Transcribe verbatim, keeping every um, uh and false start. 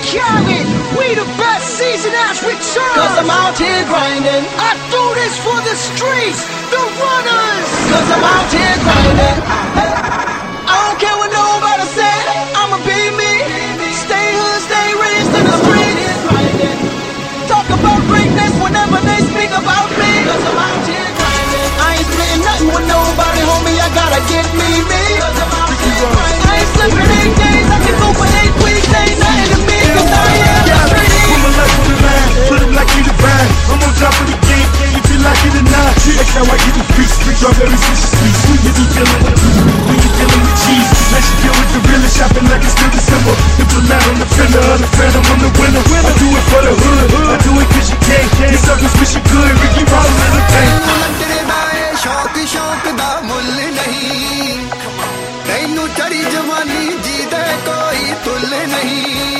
carrot. We the best season as return. Cause I'm out here grinding. I do this for the streets, the runners. Cause I'm out here grinding. I don't care what nobody say, I'ma be me. Stay hood, stay rich in the streets. Talk about greatness whenever they speak about me. Cause I'm out here grinding. I ain't splitting nothing with nobody, homie, I gotta get me, me. Cause I'm out here grinding. I ain't slipping eight days, I can go for eight weeks, ain't nothing to me. Cause I am the street. Put my life on the line, put it like you divine. I'm on top of the game, if you like it or not. That's how I get the streets, strawberry fish sweet. You be dealing with when you dealing with cheese. Let you deal with the realest, shopping like it's still December. Diplomat on the fender, of the phantom, I'm the winner. I do it for the hood, I do it cause you can. You suckers wish you could, Ricky Ross in the tank. शौक शौक दा मुल नहीं, तैनू चढ़ी जवानी जी दे कोई तुल नहीं।